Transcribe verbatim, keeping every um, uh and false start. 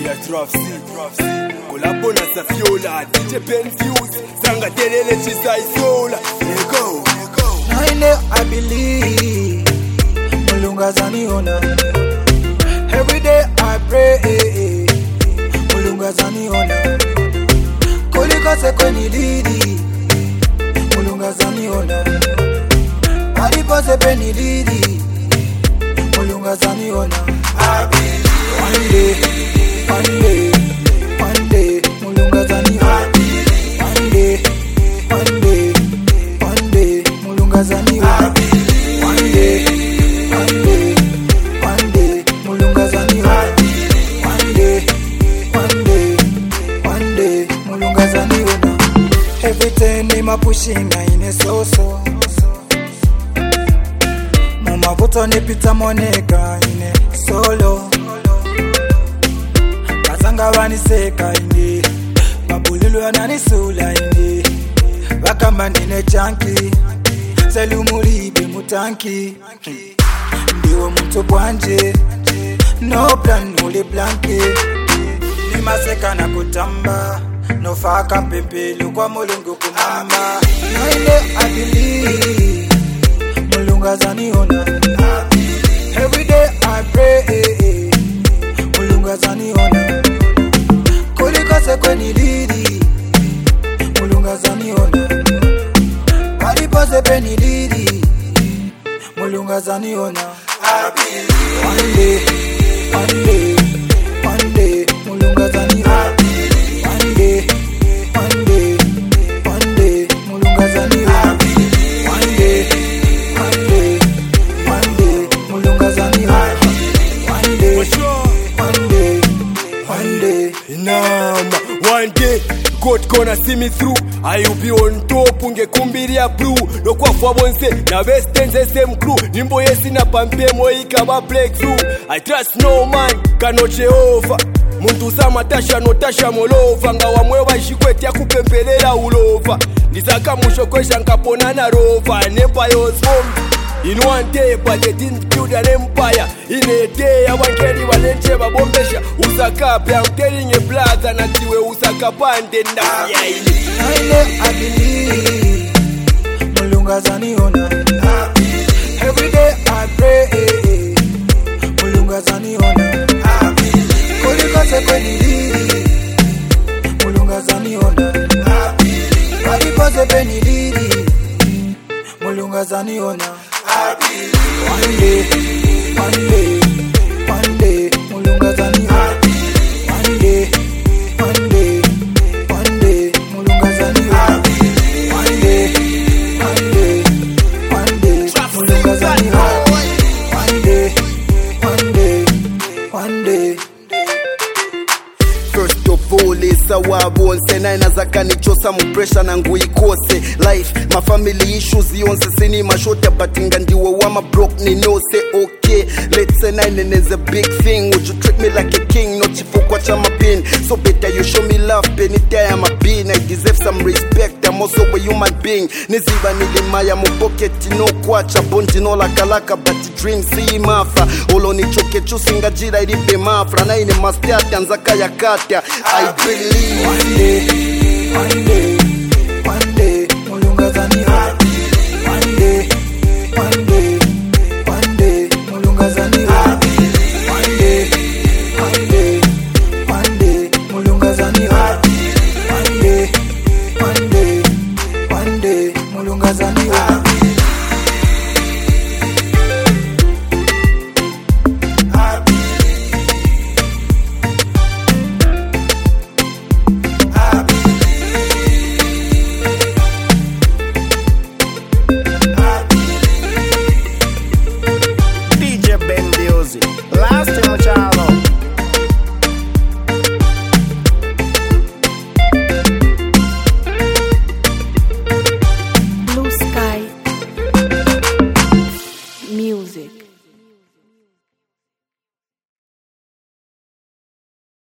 ya Drop C, Collabo na Safiola, D J Penfuse, Zanga Telele Chisa Isola. Let go, let go. I know I believe Mulunga zaniona. Every day I pray Mulunga zaniona. Koliko se kweni lidi Mulunga zaniona. Alipo se peni lidi Mulunga zaniona. I believe one day, one day, one day Mulunga zaniona. One day, one day, one day Mulunga zaniona. One day, one day, one day Mulunga zaniona. One day, one day, one day Mulunga zaniona. Everything in my pushing in a so-so. Mama voto ni pita moneka ine solo. Kazanga wani seka ine. Mabululu anani sula ine. Wakamba nine chanki. Selu mulibe mutanki. Ndiwo mtu bwanje. No plan uli blanke. Nima seka na kutamba. No faka pepe lukwa mulungu kumamba. Naile abili Mulunga zaniona. Every day I pray Mulunga zaniona. Koliko se kweni lidi Mulunga zaniona. Alipo se peni lidi Mulunga zaniona. One day, one day, one day Mulunga zaniona. One day, one day, one day Mulunga zaniona. One day, one day, one day Mulunga zaniona. One day, one day, one day. Nama, one day God gonna see me through. I will be on top ungekumbiria blue. Lokwa fwa bonse na westenze same crew. Nimbo yesi na pampe moika ba breakthrough. I trust no man cannot Jehovah. Muntu sama tasha no tasha molova. Nga wamwewa ishikweti ya kupempelela ulova. Nisaka musho kwesha nkapona na rova. An empire was formed in one day, but they didn't build an empire. In a day, I want Kelly Valenche Babombesha. Usakape, I'm telling a brother, Natiwe Usakapande na yaili. I believe Mulunga zaniona. Every day I pray Mulunga zaniona. Koliko se kweni lidi Mulunga zaniona. Alipo se peni lidi Mulunga zaniona. One day, one day, one day Mulunga zaniona. One day, one day, one day Mulunga zaniona. One day, one day, one day Mulunga zaniona. One day, one day, one day. First of all, it's a wabon. Sena inazaka nichosa mupresha na ngu ikose. Life, my family issues, yonse sini mashota batinga ndiwa wama broke ni no say okay. Let's say nine and is a big thing. Would you treat me like a king, not chifu kwa chama pin? So better you show me love, penita I'm a being. I deserve some respect, I'm also a human being. Niziba nilimaya mu pocket, no kwacha. Bonji no lakalaka, but the dream see mafa. Olo ni choke chusinga jira ilipe mafra. Na ini mastea tanzaka ya kata. I believe one day, one day